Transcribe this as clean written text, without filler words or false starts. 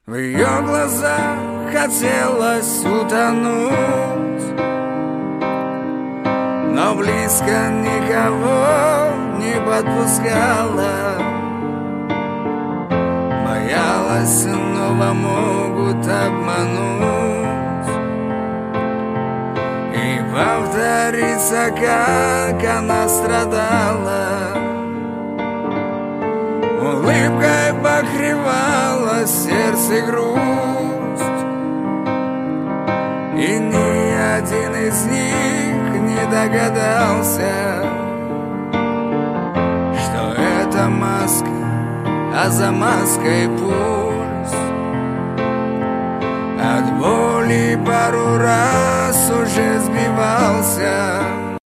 В ее глазах хотелось утонуть, но близко никого не подпускала. Боялась, снова могут обмануть и повторится, как она страдала. Улыбкой покрывала сердце грусть, и ни один из них не догадался, что это маска, а за маской пульс. От боли пару раз уже сбивался,